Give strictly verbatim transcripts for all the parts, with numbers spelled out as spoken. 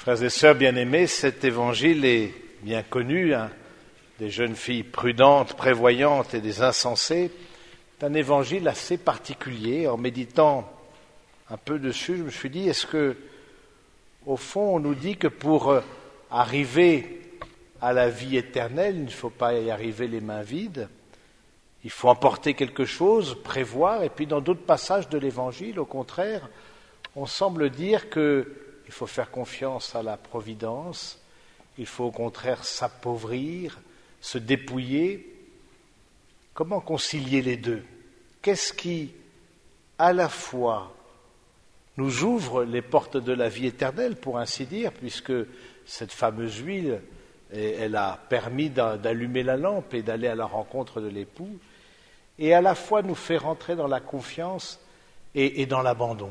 Frères et sœurs bien-aimés, cet évangile est bien connu, hein, des jeunes filles prudentes, prévoyantes et des insensés. C'est un évangile assez particulier. En méditant un peu dessus, je me suis dit, est-ce que, au fond, on nous dit que pour arriver à la vie éternelle, il ne faut pas y arriver les mains vides, il faut emporter quelque chose, prévoir, et puis dans d'autres passages de l'évangile, au contraire, on semble dire que il faut faire confiance à la providence, il faut au contraire s'appauvrir, se dépouiller. Comment concilier les deux? Qu'est-ce qui, à la fois, nous ouvre les portes de la vie éternelle, pour ainsi dire, puisque cette fameuse huile, elle a permis d'allumer la lampe et d'aller à la rencontre de l'époux, et à la fois nous fait rentrer dans la confiance et, et dans l'abandon.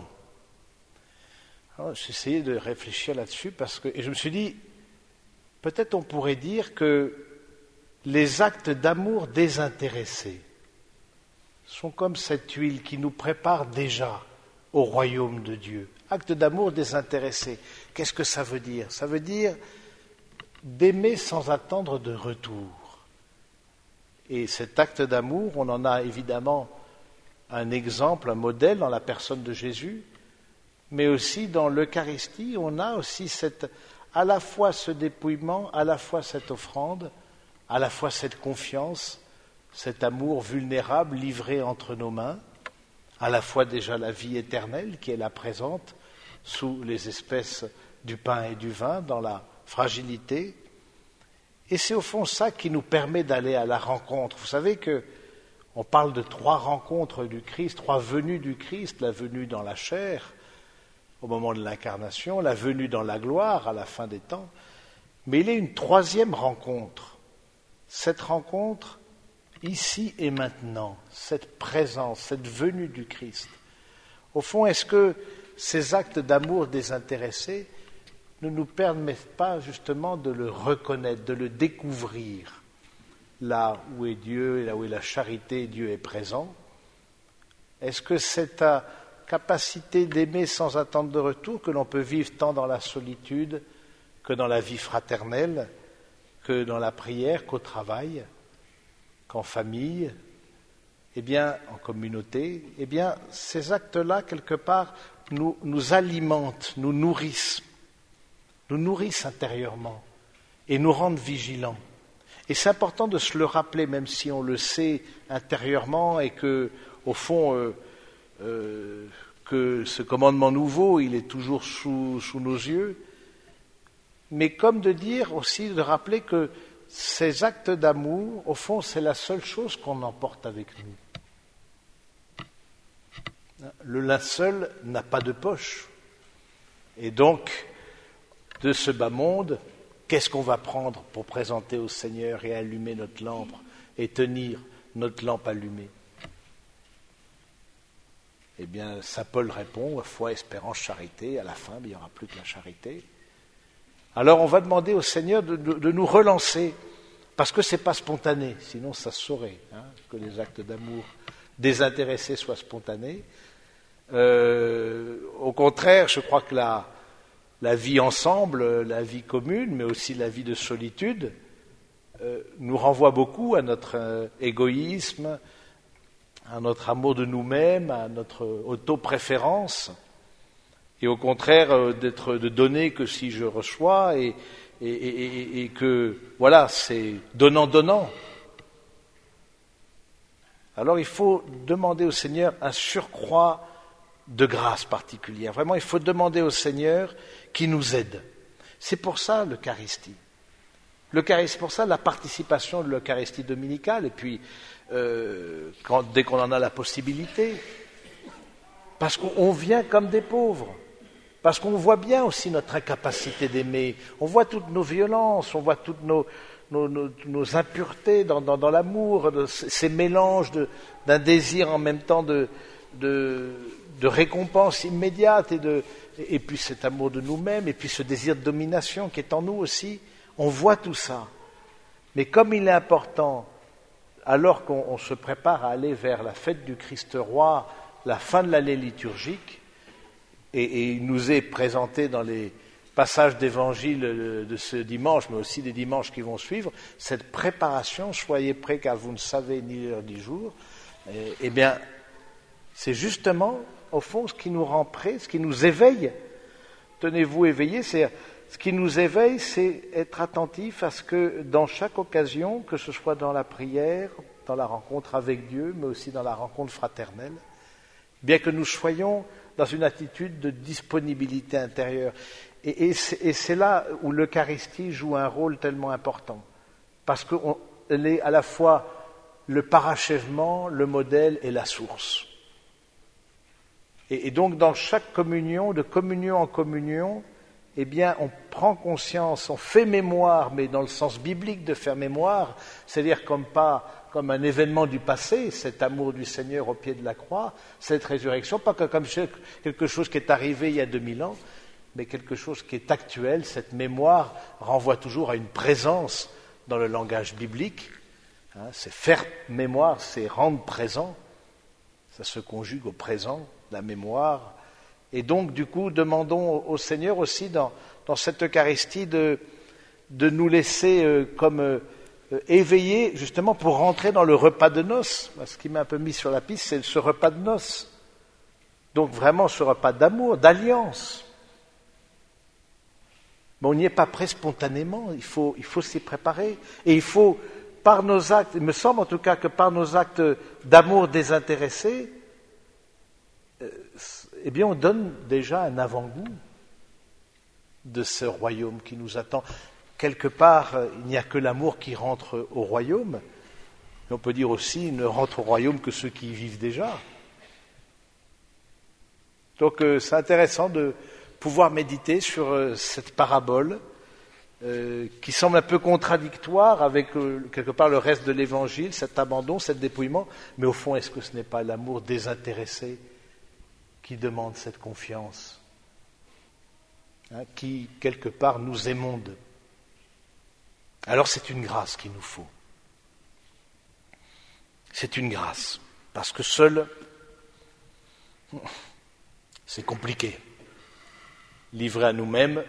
Alors, j'ai essayé de réfléchir là-dessus parce que, et je me suis dit, peut-être on pourrait dire que les actes d'amour désintéressés sont comme cette huile qui nous prépare déjà au royaume de Dieu. Actes d'amour désintéressés, qu'est-ce que ça veut dire? Ça veut dire d'aimer sans attendre de retour. Et cet acte d'amour, on en a évidemment un exemple, un modèle dans la personne de Jésus, mais aussi dans l'Eucharistie, on a aussi cette, à la fois ce dépouillement, à la fois cette offrande, à la fois cette confiance, cet amour vulnérable livré entre nos mains, à la fois déjà la vie éternelle qui est là présente sous les espèces du pain et du vin, dans la fragilité. Et c'est au fond ça qui nous permet d'aller à la rencontre. Vous savez que on parle de trois rencontres du Christ, trois venues du Christ, la venue dans la chair, au moment de l'incarnation, la venue dans la gloire à la fin des temps, mais il y a une troisième rencontre. Cette rencontre, ici et maintenant, cette présence, cette venue du Christ. Au fond, est-ce que ces actes d'amour désintéressés ne nous permettent pas justement de le reconnaître, de le découvrir, là où est Dieu, là où est la charité, Dieu est présent? Est-ce que cette capacité d'aimer sans attendre de retour que l'on peut vivre tant dans la solitude que dans la vie fraternelle, que dans la prière, qu'au travail, qu'en famille, eh bien, en communauté, eh bien, ces actes-là, quelque part, nous, nous alimentent, nous nourrissent, nous nourrissent intérieurement et nous rendent vigilants. Et c'est important de se le rappeler, même si on le sait intérieurement et que, au fond, euh, euh, que ce commandement nouveau, il est toujours sous, sous nos yeux, mais comme de dire aussi, de rappeler que ces actes d'amour, au fond, c'est la seule chose qu'on emporte avec nous. Le linceul n'a pas de poche. Et donc, de ce bas monde, qu'est-ce qu'on va prendre pour présenter au Seigneur et allumer notre lampe et tenir notre lampe allumée? Eh bien, saint Paul répond, foi, espérance, charité. À la fin, il n'y aura plus que la charité. Alors, on va demander au Seigneur de, de, de nous relancer, parce que ce n'est pas spontané, sinon ça se saurait, hein, que les actes d'amour désintéressés soient spontanés. Euh, au contraire, je crois que la, la vie ensemble, la vie commune, mais aussi la vie de solitude, euh, nous renvoie beaucoup à notre euh, égoïsme, à notre amour de nous-mêmes, à notre auto-préférence, et au contraire euh, d'être de donner que si je reçois, et, et, et, et que voilà, c'est donnant-donnant. Alors il faut demander au Seigneur un surcroît de grâce particulière. Vraiment, il faut demander au Seigneur qui nous aide. C'est pour ça l'Eucharistie. L'Eucharistie, c'est pour ça la participation de l'Eucharistie dominicale, et puis euh, quand, dès qu'on en a la possibilité, parce qu'on vient comme des pauvres, parce qu'on voit bien aussi notre incapacité d'aimer, on voit toutes nos violences, on voit toutes nos, nos, nos, nos impuretés dans, dans, dans l'amour, de, ces mélanges de, d'un désir en même temps de, de, de récompense immédiate, et, de, et puis cet amour de nous-mêmes, et puis ce désir de domination qui est en nous aussi, on voit tout ça. Mais comme il est important, alors qu'on on se prépare à aller vers la fête du Christ roi, la fin de l'année liturgique, et, et il nous est présenté dans les passage d'évangile de ce dimanche, mais aussi des dimanches qui vont suivre, cette préparation, soyez prêts car vous ne savez ni l'heure ni jour, eh, eh bien, c'est justement, au fond, ce qui nous rend prêts, ce qui nous éveille. Tenez-vous éveillés, c'est ce qui nous éveille, c'est être attentif à ce que dans chaque occasion, que ce soit dans la prière, dans la rencontre avec Dieu, mais aussi dans la rencontre fraternelle, bien que nous soyons dans une attitude de disponibilité intérieure. Et, et, c'est, et c'est là où l'Eucharistie joue un rôle tellement important, parce qu'elle est à la fois le parachèvement, le modèle et la source. Et, et donc dans chaque communion, de communion en communion, eh bien on prend conscience, on fait mémoire, mais dans le sens biblique de faire mémoire, c'est-à-dire comme pas comme un événement du passé, cet amour du Seigneur au pied de la croix, cette résurrection, pas comme quelque chose qui est arrivé il y a deux mille ans, mais quelque chose qui est actuel. Cette mémoire renvoie toujours à une présence dans le langage biblique. Hein, c'est faire mémoire, c'est rendre présent. Ça se conjugue au présent, la mémoire. Et donc, du coup, demandons au Seigneur aussi, dans, dans cette Eucharistie, de, de nous laisser euh, comme euh, éveillés, justement, pour rentrer dans le repas de noces. Ce qui m'a un peu mis sur la piste, c'est ce repas de noces. Donc, vraiment, ce repas d'amour, d'alliance. Mais on n'y est pas prêt spontanément, il faut, il faut s'y préparer. Et il faut, par nos actes, il me semble en tout cas que par nos actes d'amour désintéressé, euh, eh bien on donne déjà un avant-goût de ce royaume qui nous attend. Quelque part, il n'y a que l'amour qui rentre au royaume, mais on peut dire aussi, il ne rentre au royaume que ceux qui y vivent déjà. Donc euh, c'est intéressant de pouvoir méditer sur euh, cette parabole euh, qui semble un peu contradictoire avec euh, quelque part le reste de l'évangile, cet abandon, cet dépouillement, mais au fond, est-ce que ce n'est pas l'amour désintéressé qui demande cette confiance, hein, qui quelque part nous émonde? Alors c'est une grâce qu'il nous faut. C'est une grâce, parce que seul, c'est compliqué. Livrés à nous-mêmes.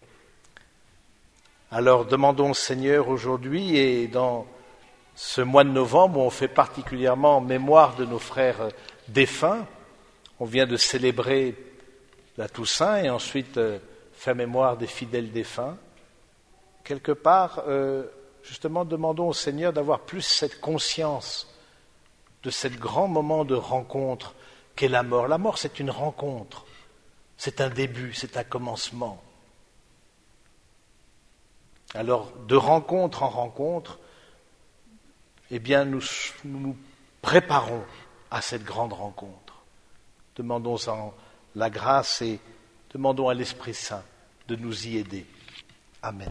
Alors demandons au Seigneur aujourd'hui, et dans ce mois de novembre où on fait particulièrement mémoire de nos frères défunts, on vient de célébrer la Toussaint et ensuite euh, faire mémoire des fidèles défunts. Quelque part, euh, justement, demandons au Seigneur d'avoir plus cette conscience de ce grand moment de rencontre qu'est la mort. La mort, c'est une rencontre. C'est un début, c'est un commencement. Alors, de rencontre en rencontre, eh bien, nous nous, nous préparons à cette grande rencontre. Demandons-en la grâce et demandons à l'Esprit Saint de nous y aider. Amen.